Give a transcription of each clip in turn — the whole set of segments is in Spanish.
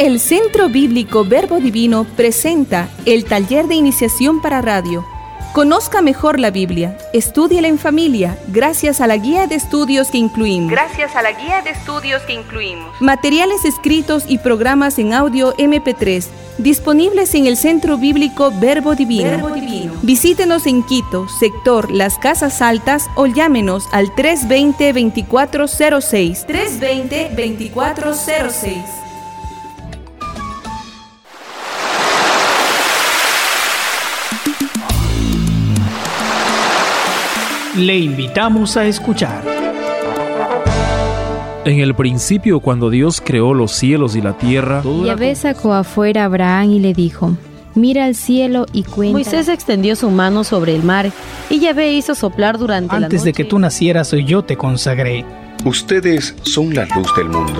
El Centro Bíblico Verbo Divino presenta el taller de iniciación para radio. Conozca mejor la Biblia, estúdiela en familia, gracias a la guía de estudios que incluimos. Materiales escritos y programas en audio MP3, disponibles en el Centro Bíblico Verbo Divino. Visítenos en Quito, sector Las Casas Altas, o llámenos al 320-2406. 320-2406. Le invitamos a escuchar. En el principio, cuando Dios creó los cielos y la tierra, Yahvé sacó afuera a Abraham y le dijo: mira al cielo y cuenta. Moisés extendió su mano sobre el mar y Yahvé hizo soplar durante la noche. Antes de que tú nacieras, yo te consagré. Ustedes son la luz del mundo.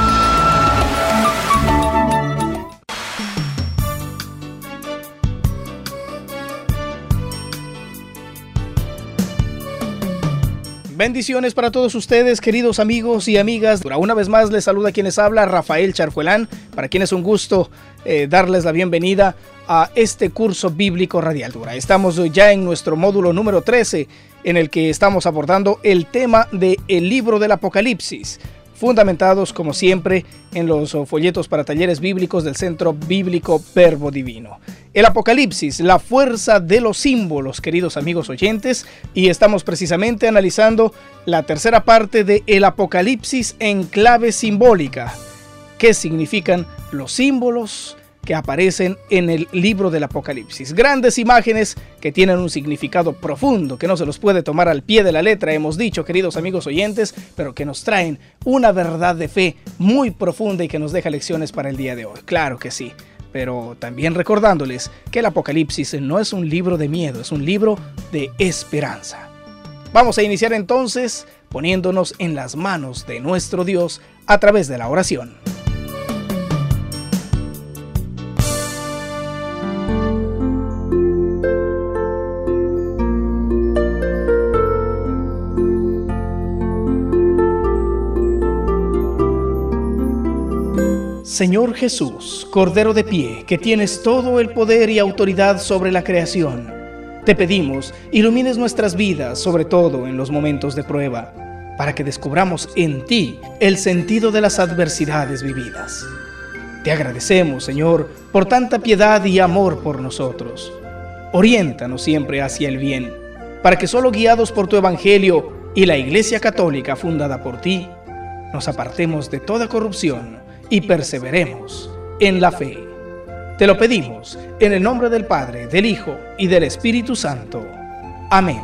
Bendiciones para todos ustedes, queridos amigos y amigas. Una vez más les saluda quien les habla, Rafael Charfuelán, para quien es un gusto darles la bienvenida a este curso bíblico radial. Estamos ya en nuestro módulo número 13, en el que estamos abordando el tema del libro del Apocalipsis, fundamentados como siempre en los folletos para talleres bíblicos del Centro Bíblico Verbo Divino. El Apocalipsis, la fuerza de los símbolos, queridos amigos oyentes, y estamos precisamente analizando la tercera parte de el Apocalipsis en clave simbólica. ¿Qué significan los símbolos que aparecen en el libro del Apocalipsis? Grandes imágenes que tienen un significado profundo, que no se los puede tomar al pie de la letra, hemos dicho, queridos amigos oyentes, pero que nos traen una verdad de fe muy profunda y que nos deja lecciones para el día de hoy. Claro que sí, pero también recordándoles que el Apocalipsis no es un libro de miedo, es un libro de esperanza. Vamos a iniciar entonces poniéndonos en las manos de nuestro Dios a través de la oración. Señor Jesús, Cordero de pie, que tienes todo el poder y autoridad sobre la creación, te pedimos, ilumines nuestras vidas, sobre todo en los momentos de prueba, para que descubramos en ti el sentido de las adversidades vividas. Te agradecemos, Señor, por tanta piedad y amor por nosotros. Oriéntanos siempre hacia el bien, para que solo guiados por tu Evangelio y la Iglesia Católica fundada por ti, nos apartemos de toda corrupción y perseveremos en la fe. Te lo pedimos en el nombre del Padre, del Hijo y del Espíritu Santo. Amén.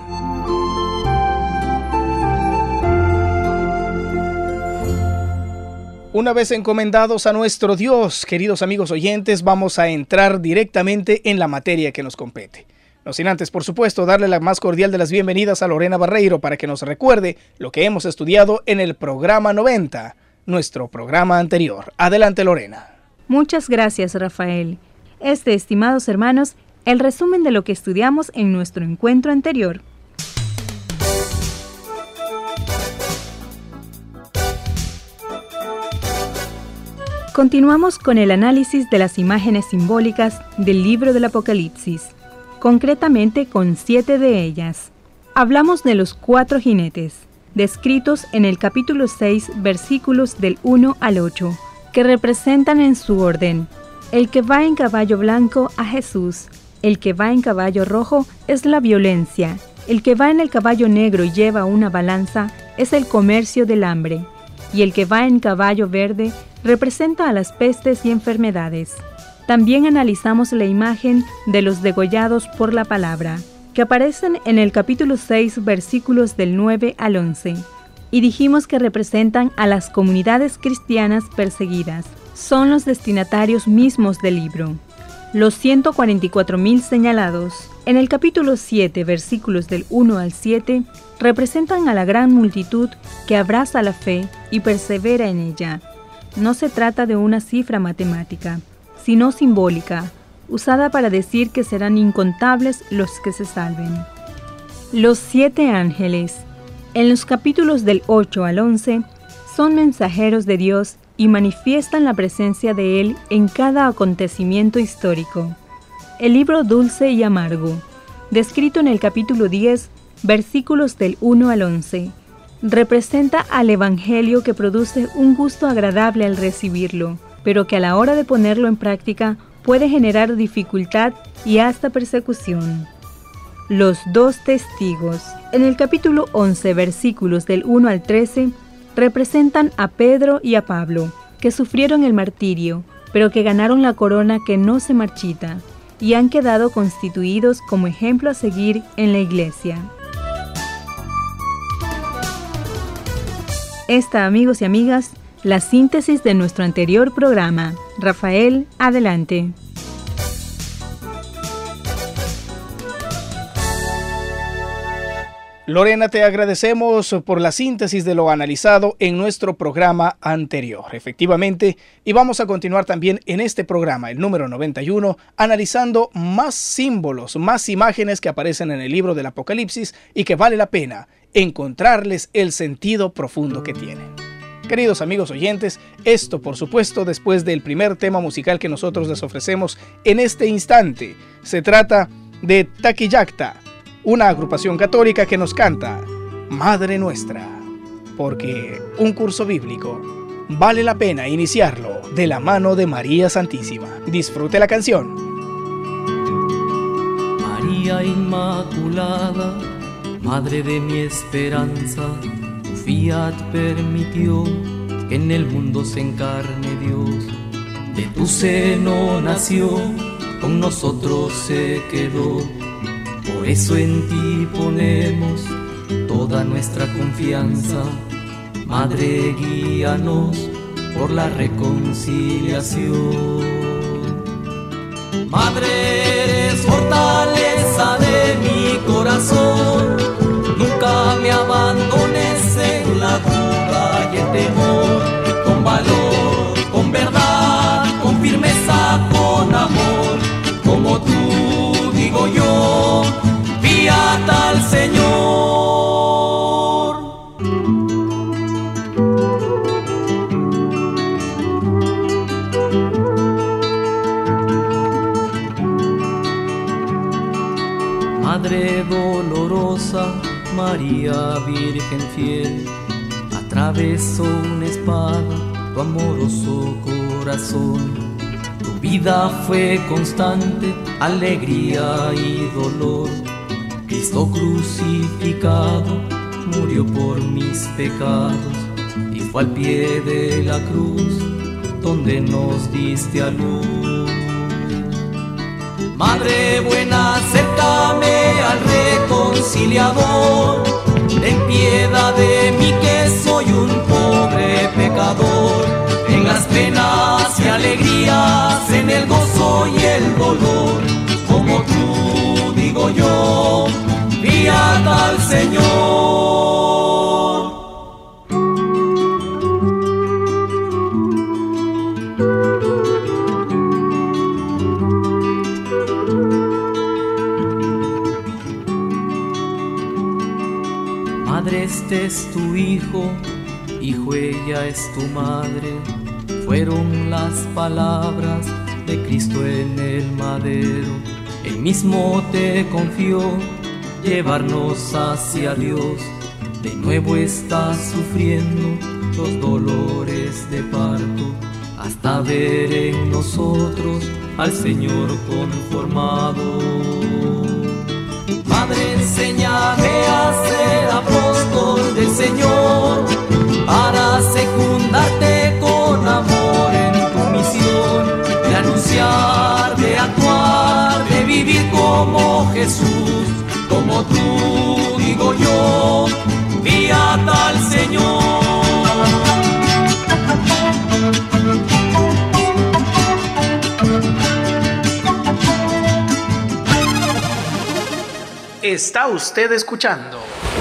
Una vez encomendados a nuestro Dios, queridos amigos oyentes, vamos a entrar directamente en la materia que nos compete. No sin antes, por supuesto, darle la más cordial de las bienvenidas a Lorena Barreiro para que nos recuerde lo que hemos estudiado en el programa 90, nuestro programa anterior. Adelante, Lorena. Muchas gracias, Rafael. Estimados hermanos, el resumen de lo que estudiamos en nuestro encuentro anterior. Continuamos con el análisis de las imágenes simbólicas del libro del Apocalipsis, concretamente con 7 de ellas. Hablamos de los 4 jinetes, descritos en el capítulo 6, versículos del 1 al 8, que representan en su orden: el que va en caballo blanco, a Jesús; el que va en caballo rojo es la violencia; el que va en el caballo negro y lleva una balanza es el comercio del hambre; y el que va en caballo verde representa a las pestes y enfermedades. También analizamos la imagen de los degollados por la palabra, que aparecen en el capítulo 6, versículos del 9 al 11, y dijimos que representan a las comunidades cristianas perseguidas. Son los destinatarios mismos del libro. Los 144,000 señalados en el capítulo 7, versículos del 1 al 7, representan a la gran multitud que abraza la fe y persevera en ella. No se trata de una cifra matemática, sino simbólica, usada para decir que serán incontables los que se salven. Los 7 ángeles, en los capítulos del 8 al 11, son mensajeros de Dios y manifiestan la presencia de Él en cada acontecimiento histórico. El libro Dulce y Amargo, descrito en el capítulo 10, versículos del 1 al 11, representa al Evangelio que produce un gusto agradable al recibirlo, pero que a la hora de ponerlo en práctica puede generar dificultad y hasta persecución. Los dos testigos, en el capítulo 11, versículos del 1 al 13, representan a Pedro y a Pablo, que sufrieron el martirio, pero que ganaron la corona que no se marchita, y han quedado constituidos como ejemplo a seguir en la iglesia. Esta, amigos y amigas, la síntesis de nuestro anterior programa. Rafael, adelante. Lorena, te agradecemos por la síntesis de lo analizado en nuestro programa anterior. Efectivamente, y vamos a continuar también en este programa, el número 91, analizando más símbolos, más imágenes que aparecen en el libro del Apocalipsis y que vale la pena encontrarles el sentido profundo que tienen. Queridos amigos oyentes, esto por supuesto después del primer tema musical que nosotros les ofrecemos en este instante. Se trata de Taquillacta, una agrupación católica que nos canta Madre Nuestra, porque un curso bíblico vale la pena iniciarlo de la mano de María Santísima. Disfrute la canción. María Inmaculada, Madre de mi esperanza, tu fiat permitió que en el mundo se encarne Dios. De tu seno nació, con nosotros se quedó. Por eso en ti ponemos toda nuestra confianza. Madre, guíanos por la reconciliación. Madre, eres fortaleza de mi corazón. Nunca me abandones en la duda y el temor. Con valor, con verdad, con firmeza, con amor. Como tú digo yo, fiat al Señor. Madre dolorosa, María Virgen fiel, atravesó una espada tu amoroso corazón. Tu vida fue constante, alegría y dolor. Cristo crucificado murió por mis pecados y fue al pie de la cruz donde nos diste a luz. Madre buena, acércame al reconciliador. Ten piedad de mí que soy un pobre pecador. En las penas y alegrías, en el gozo y el dolor. Como tú digo yo, fiat al Señor. Madre, este es tu hijo, hijo, ella es tu madre. Fueron las palabras de Cristo en el madero. Él mismo te confió llevarnos hacia Dios. De nuevo estás sufriendo los dolores de parto, hasta ver en nosotros al Señor conformado. Madre, enséñame a ser apóstol del Señor, para secundarte con amor en tu misión, de anunciar, de actuar, de vivir como Jesús. Como tú digo yo, fiat al Señor. Está usted escuchando.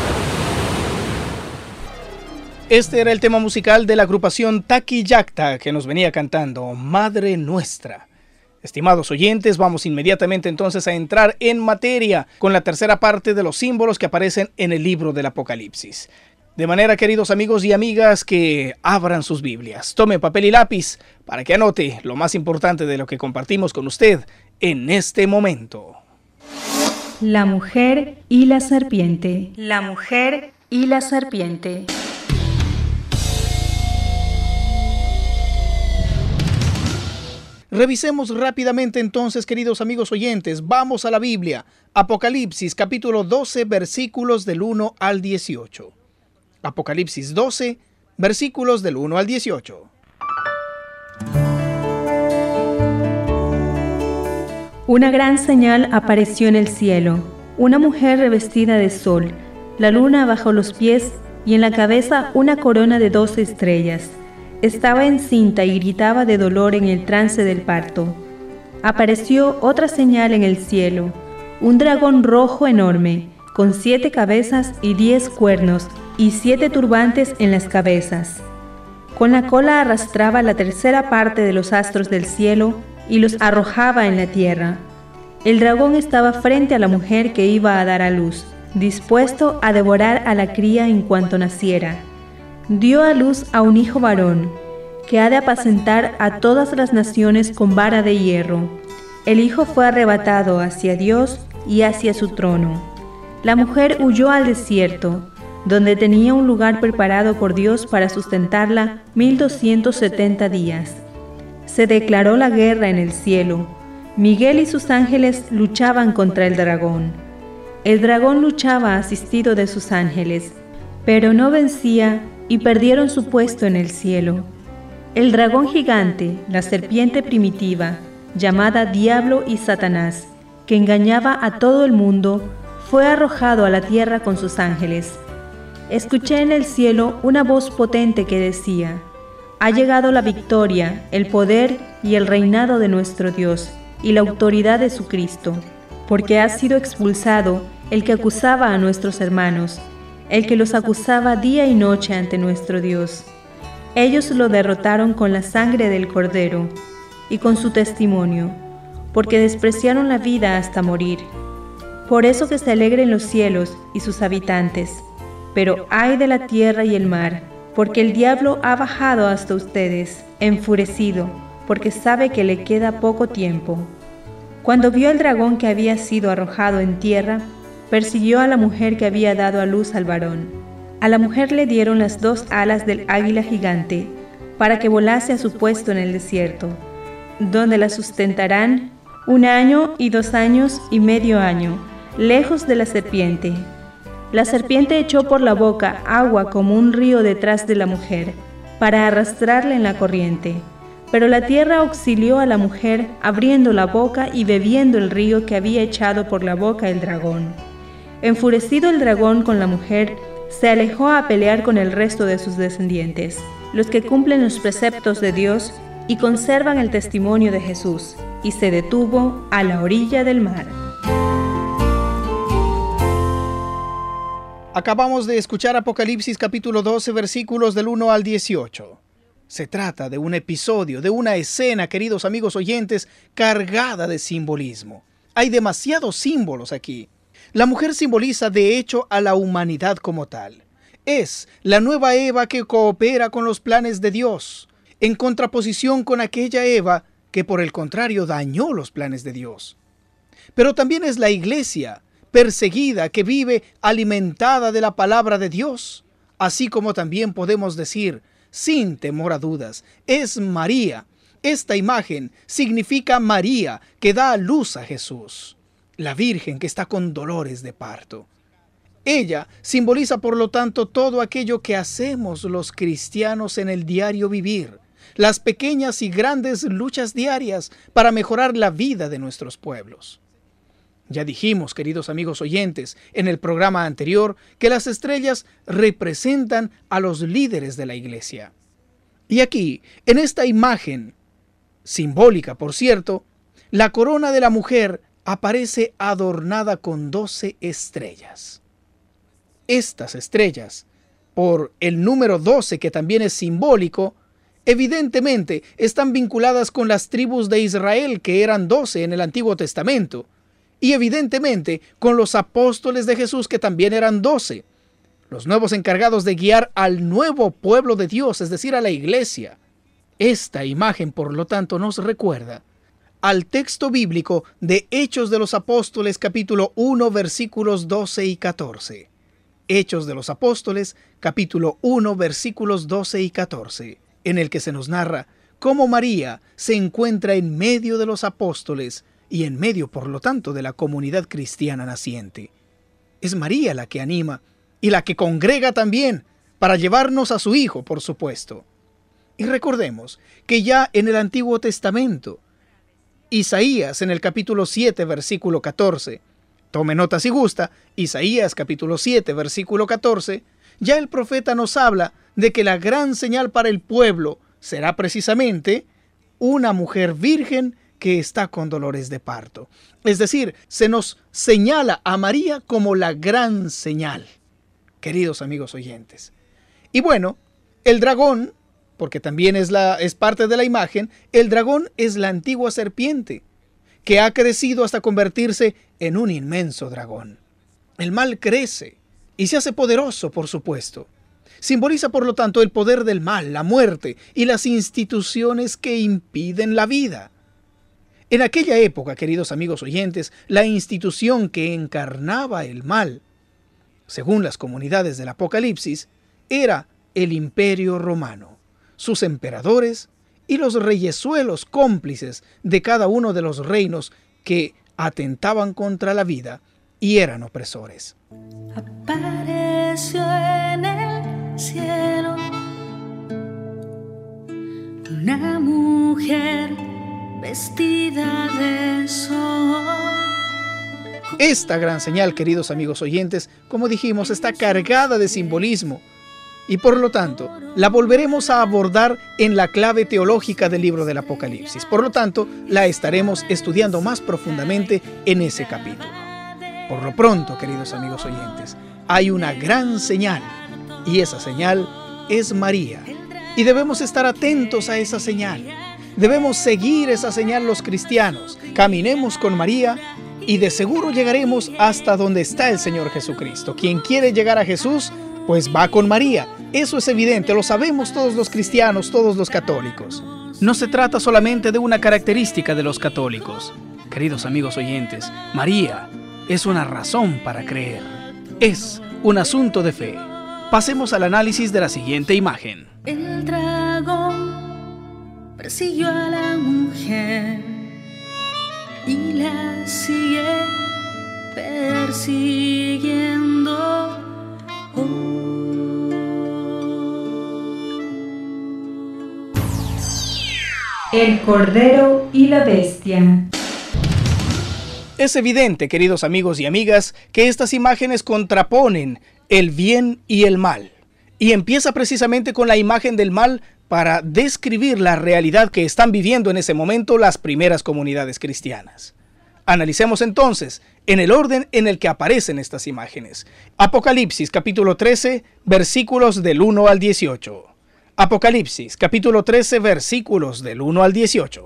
Este era el tema musical de la agrupación Taquillacta que nos venía cantando Madre Nuestra. Estimados oyentes, vamos inmediatamente entonces a entrar en materia con la tercera parte de los símbolos que aparecen en el libro del Apocalipsis. De manera, queridos amigos y amigas, que abran sus Biblias, tomen papel y lápiz para que anote lo más importante de lo que compartimos con usted en este momento. La mujer y la serpiente. La mujer y la serpiente. Revisemos rápidamente entonces, queridos amigos oyentes. Vamos a la Biblia. Apocalipsis capítulo 12, versículos del 1 al 18. Apocalipsis 12, versículos del 1 al 18. Una gran señal apareció en el cielo, una mujer revestida de sol, la luna bajo los pies y en la cabeza una corona de 12 estrellas. Estaba encinta y gritaba de dolor en el trance del parto. Apareció otra señal en el cielo, un dragón rojo enorme, con 7 cabezas y 10 cuernos, y 7 turbantes en las cabezas. Con la cola arrastraba la tercera parte de los astros del cielo y los arrojaba en la tierra. El dragón estaba frente a la mujer que iba a dar a luz, dispuesto a devorar a la cría en cuanto naciera. Dio a luz a un hijo varón, que ha de apacentar a todas las naciones con vara de hierro. El hijo fue arrebatado hacia Dios y hacia su trono. La mujer huyó al desierto, donde tenía un lugar preparado por Dios para sustentarla 1270 días. Se declaró la guerra en el cielo. Miguel y sus ángeles luchaban contra el dragón. El dragón luchaba asistido de sus ángeles, pero no vencía y perdieron su puesto en el cielo. El dragón gigante, la serpiente primitiva, llamada Diablo y Satanás, que engañaba a todo el mundo, fue arrojado a la tierra con sus ángeles. Escuché en el cielo una voz potente que decía: ha llegado la victoria, el poder y el reinado de nuestro Dios, y la autoridad de su Cristo, porque ha sido expulsado el que acusaba a nuestros hermanos, el que los acusaba día y noche ante nuestro Dios. Ellos lo derrotaron con la sangre del Cordero y con su testimonio, porque despreciaron la vida hasta morir. Por eso que se alegren los cielos y sus habitantes, pero ay de la tierra y el mar, porque el diablo ha bajado hasta ustedes, enfurecido, porque sabe que le queda poco tiempo. Cuando vio al dragón que había sido arrojado en tierra, persiguió a la mujer que había dado a luz al varón. A la mujer le dieron las 2 alas del águila gigante, para que volase a su puesto en el desierto, donde la sustentarán 1 año y 2 años y medio año, lejos de la serpiente. La serpiente echó por la boca agua como un río detrás de la mujer, para arrastrarla en la corriente. Pero la tierra auxilió a la mujer, abriendo la boca y bebiendo el río que había echado por la boca el dragón. Enfurecido el dragón con la mujer, se alejó a pelear con el resto de sus descendientes, los que cumplen los preceptos de Dios y conservan el testimonio de Jesús, y se detuvo a la orilla del mar. Acabamos de escuchar Apocalipsis capítulo 12, versículos del 1 al 18. Se trata de un episodio, de una escena, queridos amigos oyentes, cargada de simbolismo. Hay demasiados símbolos aquí. La mujer simboliza de hecho a la humanidad como tal. Es la nueva Eva que coopera con los planes de Dios, en contraposición con aquella Eva que por el contrario dañó los planes de Dios. Pero también es la iglesia perseguida que vive alimentada de la palabra de Dios, así como también podemos decir, sin temor a dudas, es María. Esta imagen significa María que da a luz a Jesús, la Virgen que está con dolores de parto. Ella simboliza por lo tanto todo aquello que hacemos los cristianos en el diario vivir, las pequeñas y grandes luchas diarias para mejorar la vida de nuestros pueblos. Ya dijimos, queridos amigos oyentes, en el programa anterior, que las estrellas representan a los líderes de la iglesia. Y aquí, en esta imagen, simbólica por cierto, la corona de la mujer aparece adornada con 12 estrellas. Estas estrellas, por el número 12 que también es simbólico, evidentemente están vinculadas con las tribus de Israel que eran 12 en el Antiguo Testamento, y evidentemente con los apóstoles de Jesús que también eran 12. los nuevos encargados de guiar al nuevo pueblo de Dios, es decir, a la iglesia. Esta imagen, por lo tanto, nos recuerda al texto bíblico de Hechos de los Apóstoles, capítulo 1, versículos 12 y 14. Hechos de los Apóstoles, capítulo 1, versículos 12 y 14, en el que se nos narra cómo María se encuentra en medio de los apóstoles y en medio, por lo tanto, de la comunidad cristiana naciente. Es María la que anima y la que congrega también para llevarnos a su Hijo, por supuesto. Y recordemos que ya en el Antiguo Testamento, Isaías en el capítulo 7, versículo 14, tome nota si gusta, Isaías capítulo 7, versículo 14, ya el profeta nos habla de que la gran señal para el pueblo será precisamente una mujer virgen que está con dolores de parto. Es decir, se nos señala a María como la gran señal, queridos amigos oyentes. Y bueno, el dragón, porque también es parte de la imagen, el dragón es la antigua serpiente, que ha crecido hasta convertirse en un inmenso dragón. El mal crece y se hace poderoso, por supuesto. Simboliza, por lo tanto, el poder del mal, la muerte y las instituciones que impiden la vida. En aquella época, queridos amigos oyentes, la institución que encarnaba el mal, según las comunidades del Apocalipsis, era el Imperio Romano, sus emperadores y los reyesuelos cómplices de cada uno de los reinos que atentaban contra la vida y eran opresores. Apareció en el cielo una mujer vestida de sol. Esta gran señal, queridos amigos oyentes, como dijimos, está cargada de simbolismo y por lo tanto la volveremos a abordar en la clave teológica del libro del Apocalipsis. Por lo tanto, la estaremos estudiando más profundamente en ese capítulo. Por lo pronto, queridos amigos oyentes, hay una gran señal y esa señal es María. Y debemos estar atentos a esa señal. Debemos seguir esa señal los cristianos. Caminemos con María y de seguro llegaremos hasta donde está el Señor Jesucristo. Quien quiere llegar a Jesús, pues va con María. Eso es evidente, lo sabemos todos los cristianos, todos los católicos. No se trata solamente de una característica de los católicos. Queridos amigos oyentes, María es una razón para creer. Es un asunto de fe. Pasemos al análisis de la siguiente imagen. El dragón persiguió a la mujer y la sigue persiguiendo. El Cordero y la Bestia. Es evidente, queridos amigos y amigas, que estas imágenes contraponen el bien y el mal. Y empieza precisamente con la imagen del mal para describir la realidad que están viviendo en ese momento las primeras comunidades cristianas. Analicemos entonces en el orden en el que aparecen estas imágenes. Apocalipsis capítulo 13, versículos del 1 al 18. Apocalipsis capítulo 13, versículos del 1 al 18.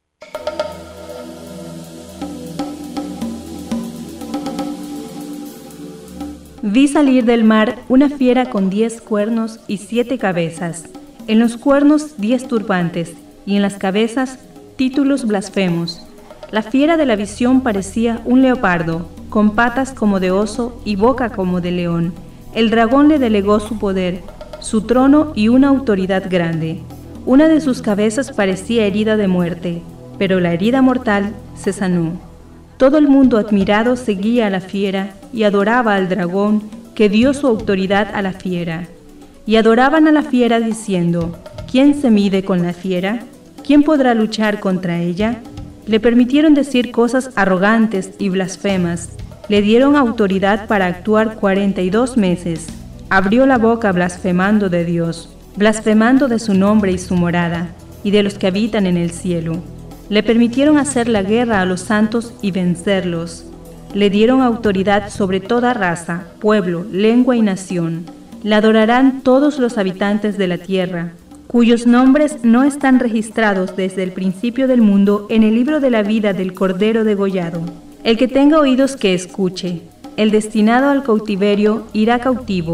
Vi salir del mar una fiera con 10 cuernos y 7 cabezas. En los cuernos 10 turbantes y en las cabezas títulos blasfemos. La fiera de la visión parecía un leopardo, con patas como de oso y boca como de león. El dragón le delegó su poder, su trono y una autoridad grande. Una de sus cabezas parecía herida de muerte, pero la herida mortal se sanó. Todo el mundo admirado seguía a la fiera y adoraba al dragón que dio su autoridad a la fiera. Y adoraban a la fiera diciendo: ¿Quién se mide con la fiera? ¿Quién podrá luchar contra ella? Le permitieron decir cosas arrogantes y blasfemas. Le dieron autoridad para actuar 42 meses. Abrió la boca blasfemando de Dios, blasfemando de su nombre y su morada, y de los que habitan en el cielo. Le permitieron hacer la guerra a los santos y vencerlos. Le dieron autoridad sobre toda raza, pueblo, lengua y nación. La adorarán todos los habitantes de la tierra, cuyos nombres no están registrados desde el principio del mundo en el libro de la vida del Cordero degollado. El que tenga oídos que escuche. El destinado al cautiverio irá cautivo.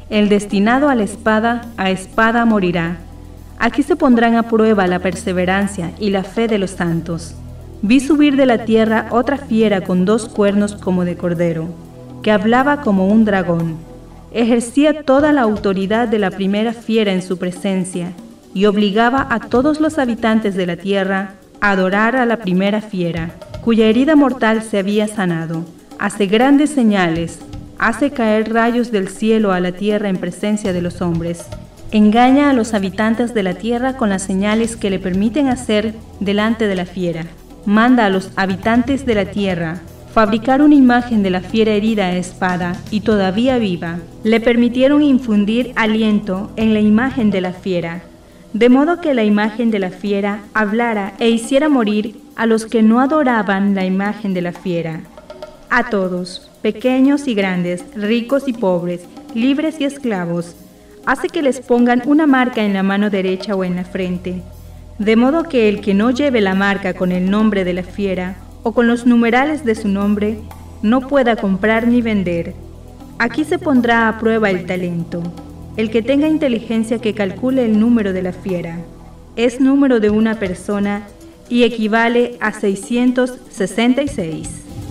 El destinado a espada morirá. Aquí se pondrán a prueba la perseverancia y la fe de los santos. Vi subir de la tierra otra fiera con 2 cuernos como de cordero, que hablaba como un dragón. Ejercía toda la autoridad de la primera fiera en su presencia y obligaba a todos los habitantes de la tierra a adorar a la primera fiera, cuya herida mortal se había sanado. Hace grandes señales, hace caer rayos del cielo a la tierra en presencia de los hombres. Engaña a los habitantes de la tierra con las señales que le permiten hacer delante de la fiera. Manda a los habitantes de la tierra fabricar una imagen de la fiera herida a espada y todavía viva. Le permitieron infundir aliento en la imagen de la fiera, de modo que la imagen de la fiera hablara e hiciera morir a los que no adoraban la imagen de la fiera. A todos, pequeños y grandes, ricos y pobres, libres y esclavos, hace que les pongan una marca en la mano derecha o en la frente, de modo que el que no lleve la marca con el nombre de la fiera o con los numerales de su nombre, no pueda comprar ni vender. Aquí se pondrá a prueba el talento. El que tenga inteligencia que calcule el número de la fiera. Es número de una persona y equivale a 666.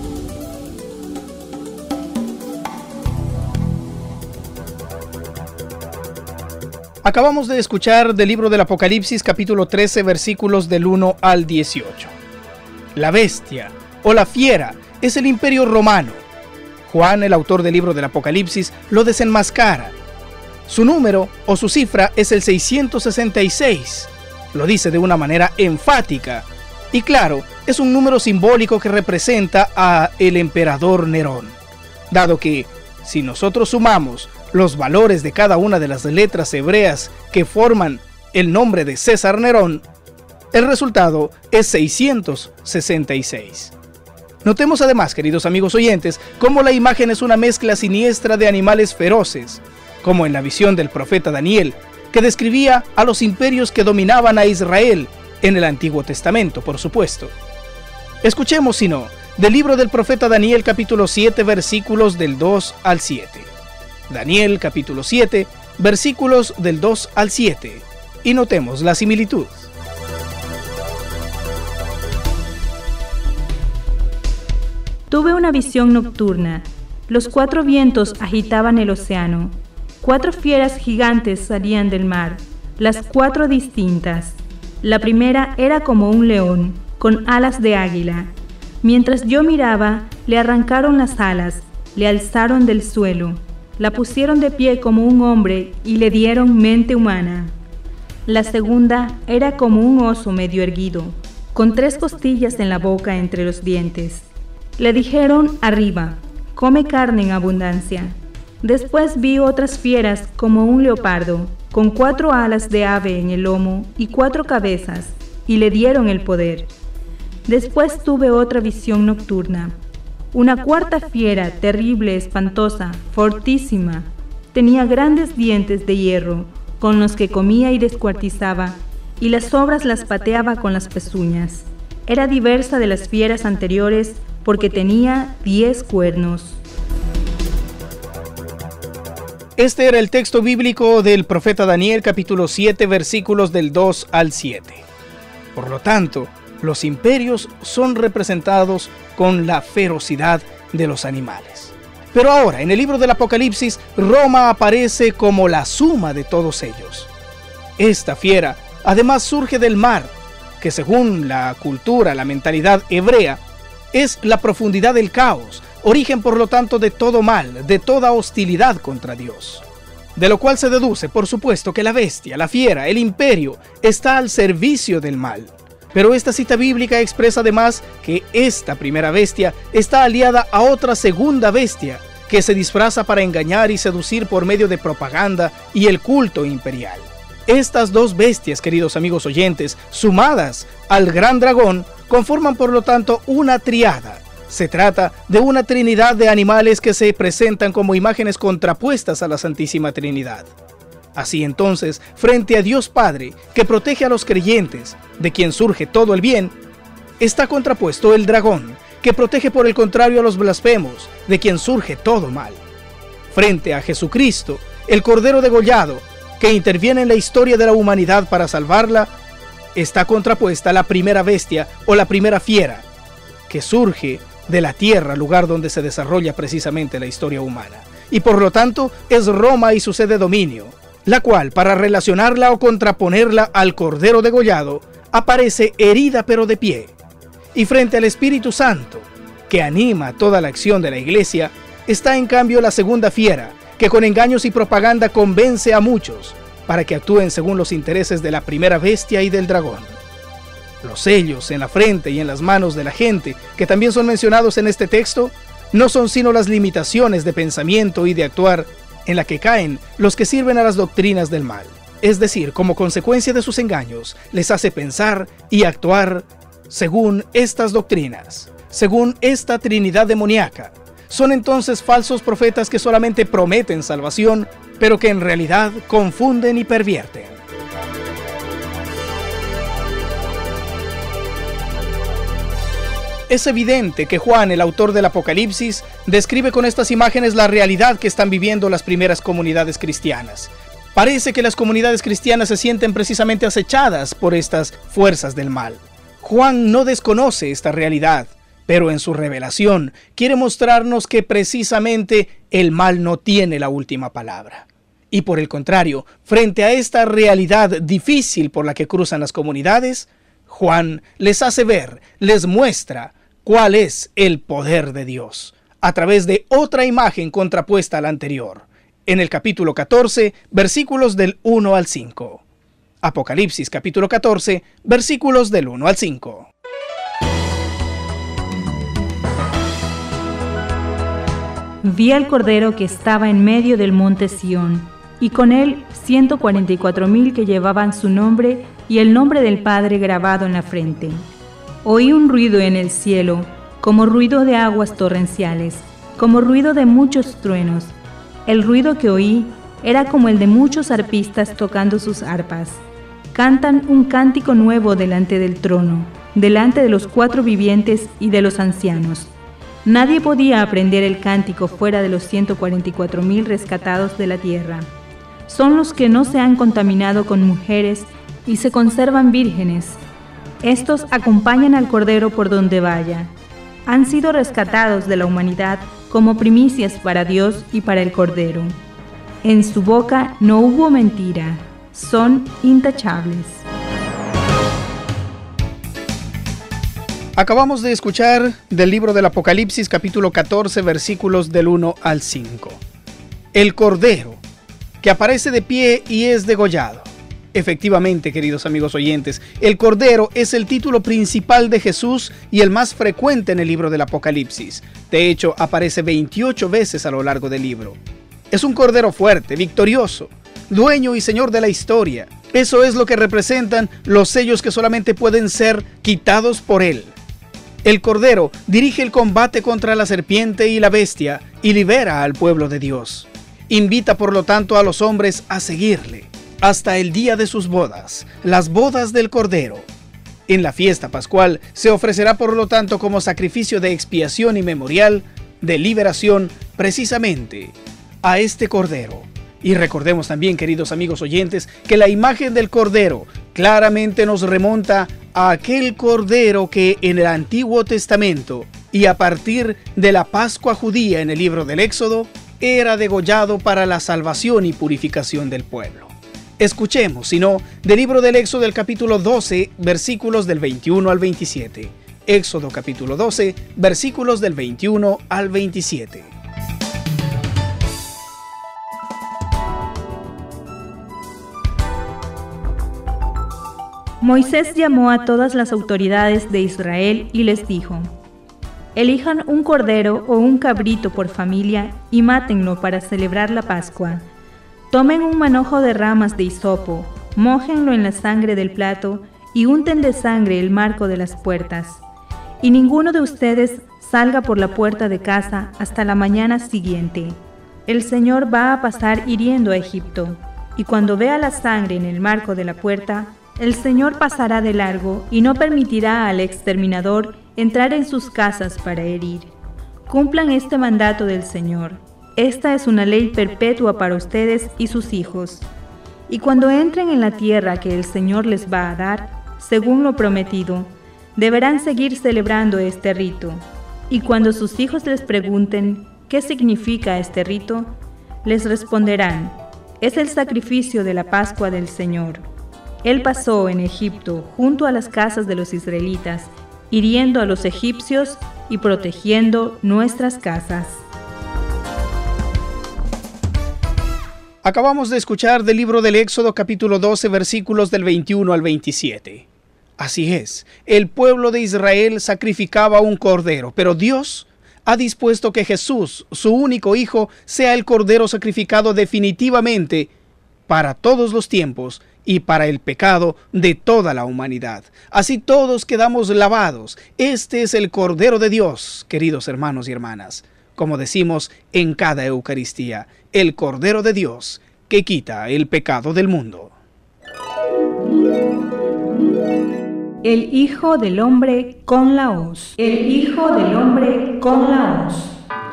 Acabamos de escuchar del libro del Apocalipsis, capítulo 13, versículos del 1 al 18. La bestia o la fiera es el imperio romano. Juan, el autor del libro del Apocalipsis, lo desenmascara. Su número o su cifra es el 666. Lo dice de una manera enfática. Y claro, es un número simbólico que representa a el emperador Nerón. Dado que, si nosotros sumamos los valores de cada una de las letras hebreas que forman el nombre de César Nerón, el resultado es 666. Notemos además, queridos amigos oyentes, cómo la imagen es una mezcla siniestra de animales feroces, como en la visión del profeta Daniel, que describía a los imperios que dominaban a Israel en el Antiguo Testamento, por supuesto. Escuchemos, si no, del libro del profeta Daniel, capítulo 7, versículos del 2 al 7. Daniel, capítulo 7, versículos del 2 al 7, y notemos la similitud. Tuve una visión nocturna. Los 4 vientos agitaban el océano. 4 fieras gigantes salían del mar, las 4 distintas. La primera era como un león, con alas de águila. Mientras yo miraba, le arrancaron las alas, le alzaron del suelo, la pusieron de pie como un hombre y le dieron mente humana. La segunda era como un oso medio erguido, con 3 costillas en la boca entre los dientes. Le dijeron: arriba, come carne en abundancia. Después vi otras fieras como un leopardo, con 4 alas de ave en el lomo y 4 cabezas, y le dieron el poder. Después tuve otra visión nocturna. Una cuarta fiera, terrible, espantosa, fortísima. Tenía grandes dientes de hierro, con los que comía y descuartizaba, y las sobras las pateaba con las pezuñas. Era diversa de las fieras anteriores, porque tenía 10 cuernos. Este era el texto bíblico del profeta Daniel, capítulo 7, versículos del 2 al 7. Por lo tanto, los imperios son representados con la ferocidad de los animales. Pero ahora, en el libro del Apocalipsis, Roma aparece como la suma de todos ellos. Esta fiera, además, surge del mar, que según la cultura, la mentalidad hebrea, es la profundidad del caos, origen por lo tanto de todo mal, de toda hostilidad contra Dios. De lo cual se deduce, por supuesto, que la bestia, la fiera, el imperio, está al servicio del mal. Pero esta cita bíblica expresa además que esta primera bestia está aliada a otra segunda bestia, que se disfraza para engañar y seducir por medio de propaganda y el culto imperial. Estas 2 bestias, queridos amigos oyentes, sumadas al gran dragón, conforman por lo tanto una triada. Se trata de una trinidad de animales que se presentan como imágenes contrapuestas a la Santísima Trinidad. Así entonces, frente a Dios Padre, que protege a los creyentes, de quien surge todo el bien, está contrapuesto el dragón, que protege por el contrario a los blasfemos, de quien surge todo mal. Frente a Jesucristo, El cordero degollado, que interviene en la historia de la humanidad para salvarla, está contrapuesta a la primera bestia o la primera fiera, que surge de la tierra, lugar donde se desarrolla precisamente la historia humana. Y por lo tanto es Roma y su sede dominio, la cual, para relacionarla o contraponerla al cordero degollado, aparece herida pero de pie. Y frente al Espíritu Santo, que anima toda la acción de la iglesia, está en cambio la segunda fiera, que con engaños y propaganda convence a muchos para que actúen según los intereses de la primera bestia y del dragón. Los sellos en la frente y en las manos de la gente, que también son mencionados en este texto, no son sino las limitaciones de pensamiento y de actuar en la que caen los que sirven a las doctrinas del mal. Es decir, como consecuencia de sus engaños, les hace pensar y actuar según estas doctrinas, según esta trinidad demoníaca. Son entonces falsos profetas que solamente prometen salvación, pero que en realidad confunden y pervierten. Es evidente que Juan, el autor del Apocalipsis, describe con estas imágenes la realidad que están viviendo las primeras comunidades cristianas. Parece que las comunidades cristianas se sienten precisamente acechadas por estas fuerzas del mal. Juan no desconoce esta realidad, pero en su revelación quiere mostrarnos que precisamente el mal no tiene la última palabra. Y por el contrario, frente a esta realidad difícil por la que cruzan las comunidades, Juan les hace ver, les muestra cuál es el poder de Dios, a través de otra imagen contrapuesta a la anterior, en el capítulo 14, versículos del 1 al 5. Apocalipsis capítulo 14, versículos del 1 al 5. Vi al Cordero que estaba en medio del monte Sión, y con él 144,000 que llevaban su nombre y el nombre del Padre grabado en la frente. Oí un ruido en el cielo, como ruido de aguas torrenciales, como ruido de muchos truenos. El ruido que oí era como el de muchos arpistas tocando sus arpas. Cantan un cántico nuevo delante del trono, delante de los 4 vivientes y de los ancianos. Nadie podía aprender el cántico fuera de los 144,000 rescatados de la tierra. Son los que no se han contaminado con mujeres y se conservan vírgenes. Estos acompañan al Cordero por donde vaya. Han sido rescatados de la humanidad como primicias para Dios y para el Cordero. En su boca no hubo mentira. Son intachables. Acabamos de escuchar del libro del Apocalipsis capítulo 14 versículos del 1 al 5. El Cordero, que aparece de pie y es degollado. Efectivamente, queridos amigos oyentes, el Cordero es el título principal de Jesús y el más frecuente en el libro del Apocalipsis. De hecho, aparece 28 veces a lo largo del libro. Es un Cordero fuerte, victorioso, dueño y señor de la historia. Eso es lo que representan los sellos que solamente pueden ser quitados por él. El Cordero dirige el combate contra la serpiente y la bestia y libera al pueblo de Dios. Invita por lo tanto a los hombres a seguirle hasta el día de sus bodas, las bodas del Cordero. En la fiesta pascual se ofrecerá por lo tanto como sacrificio de expiación y memorial de liberación precisamente a este Cordero. Y recordemos también, queridos amigos oyentes, que la imagen del Cordero claramente nos remonta a aquel Cordero que en el Antiguo Testamento y a partir de la Pascua judía en el libro del Éxodo era degollado para la salvación y purificación del pueblo. Escuchemos, sino, del libro del Éxodo del capítulo 12, versículos del 21 al 27. Éxodo capítulo 12, versículos del 21 al 27. Moisés llamó a todas las autoridades de Israel y les dijo: elijan un cordero o un cabrito por familia y mátenlo para celebrar la Pascua. Tomen un manojo de ramas de hisopo, mójenlo en la sangre del plato y unten de sangre el marco de las puertas. Y ninguno de ustedes salga por la puerta de casa hasta la mañana siguiente. El Señor va a pasar hiriendo a Egipto, y cuando vea la sangre en el marco de la puerta, el Señor pasará de largo y no permitirá al exterminador entrar en sus casas para herir. Cumplan este mandato del Señor. esta es una ley perpetua para ustedes y sus hijos. Y cuando entren en la tierra que el Señor les va a dar, según lo prometido, deberán seguir celebrando este rito. Y cuando sus hijos les pregunten qué significa este rito, les responderán: es el sacrificio de la Pascua del Señor. Él pasó en Egipto junto a las casas de los israelitas, hiriendo a los egipcios y protegiendo nuestras casas. Acabamos de escuchar del libro del Éxodo capítulo 12 versículos del 21 al 27. Así es, el pueblo de Israel sacrificaba un cordero, pero Dios ha dispuesto que Jesús, su único Hijo, sea el cordero sacrificado definitivamente para todos los tiempos y para el pecado de toda la humanidad. Así todos quedamos lavados. Este es el Cordero de Dios, queridos hermanos y hermanas. Como decimos en cada Eucaristía, el Cordero de Dios que quita el pecado del mundo. El Hijo del Hombre con la hoz. El Hijo del Hombre con la hoz.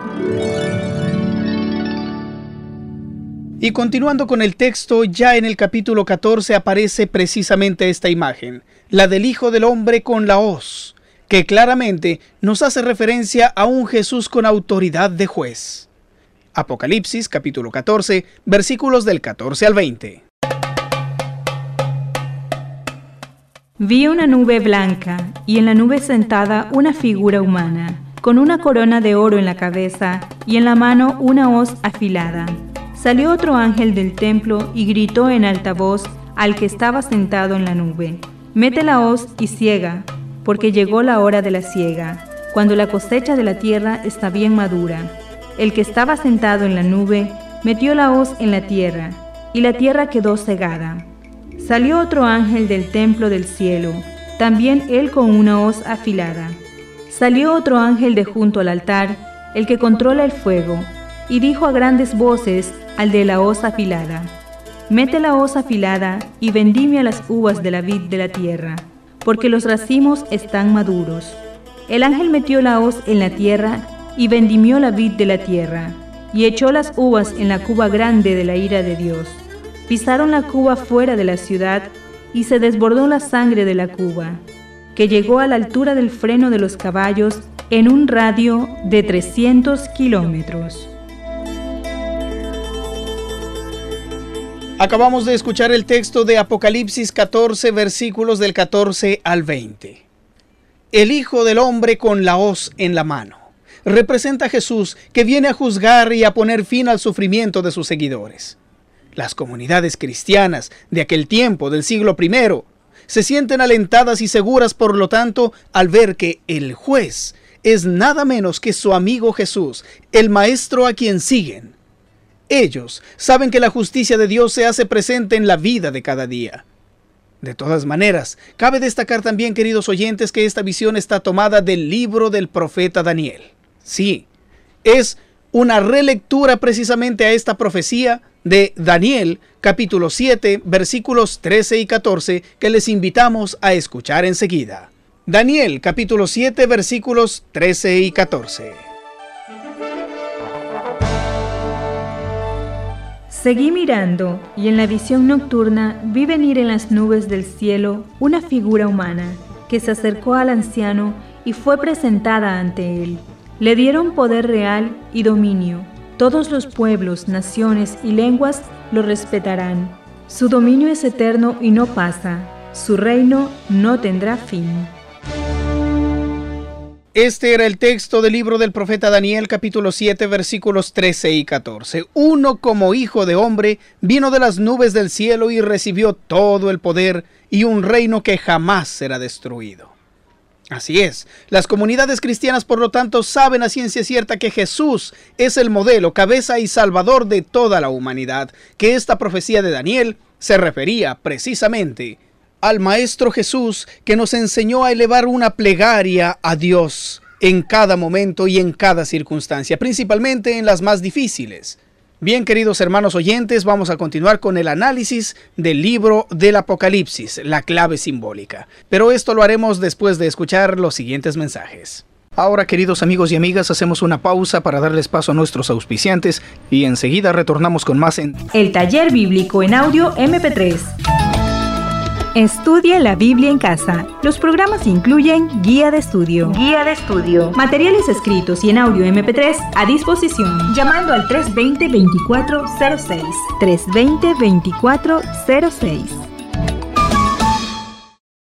Y continuando con el texto, ya en el capítulo 14 aparece precisamente esta imagen, la del Hijo del Hombre con la hoz, que claramente nos hace referencia a un Jesús con autoridad de juez. Apocalipsis, capítulo 14, versículos del 14 al 20. Vi una nube blanca, y en la nube sentada una figura humana, con una corona de oro en la cabeza, y en la mano una hoz afilada. Salió otro ángel del templo y gritó en alta voz al que estaba sentado en la nube: mete la hoz y siega, porque llegó la hora de la siega, cuando la cosecha de la tierra está bien madura. El que estaba sentado en la nube metió la hoz en la tierra, y la tierra quedó segada. Salió otro ángel del templo del cielo, también él con una hoz afilada. Salió otro ángel de junto al altar, el que controla el fuego, y dijo a grandes voces al de la hoz afilada: mete la hoz afilada y vendimia las uvas de la vid de la tierra, porque los racimos están maduros. El ángel metió la hoz en la tierra y vendimió la vid de la tierra, y echó las uvas en la cuba grande de la ira de Dios. Pisaron la cuba fuera de la ciudad, y se desbordó la sangre de la cuba, que llegó a la altura del freno de los caballos en un radio de 300 kilómetros. Acabamos de escuchar el texto de Apocalipsis 14, versículos del 14 al 20. El Hijo del Hombre con la hoz en la mano representa a Jesús, que viene a juzgar y a poner fin al sufrimiento de sus seguidores. Las comunidades cristianas de aquel tiempo, del siglo I, se sienten alentadas y seguras, por lo tanto, al ver que el juez es nada menos que su amigo Jesús, el Maestro a quien siguen. Ellos saben que la justicia de Dios se hace presente en la vida de cada día. De todas maneras, cabe destacar también, queridos oyentes, que esta visión está tomada del libro del profeta Daniel. Sí, es una relectura precisamente a esta profecía de Daniel, capítulo 7, versículos 13 y 14, que les invitamos a escuchar enseguida. Daniel, capítulo 7, versículos 13 y 14. Seguí mirando, y en la visión nocturna vi venir en las nubes del cielo una figura humana, que se acercó al anciano y fue presentada ante él. Le dieron poder real y dominio. Todos los pueblos, naciones y lenguas lo respetarán. Su dominio es eterno y no pasa. Su reino no tendrá fin. Este era el texto del libro del profeta Daniel, capítulo 7, versículos 13 y 14. Uno como hijo de hombre vino de las nubes del cielo y recibió todo el poder y un reino que jamás será destruido. Así es, las comunidades cristianas, por lo tanto, saben a ciencia cierta que Jesús es el modelo, cabeza y salvador de toda la humanidad, que esta profecía de Daniel se refería precisamente al Maestro Jesús, que nos enseñó a elevar una plegaria a Dios en cada momento y en cada circunstancia, principalmente en las más difíciles. Bien, queridos hermanos oyentes, vamos a continuar con el análisis del libro del Apocalipsis, la clave simbólica. Pero esto lo haremos después de escuchar los siguientes mensajes. Ahora, queridos amigos y amigas, hacemos una pausa para darles paso a nuestros auspiciantes y enseguida retornamos con más en el taller bíblico en audio MP3. Estudie la Biblia en casa. Los programas incluyen guía de estudio, materiales escritos y en audio MP3 a disposición, llamando al 320-2406. 320-2406.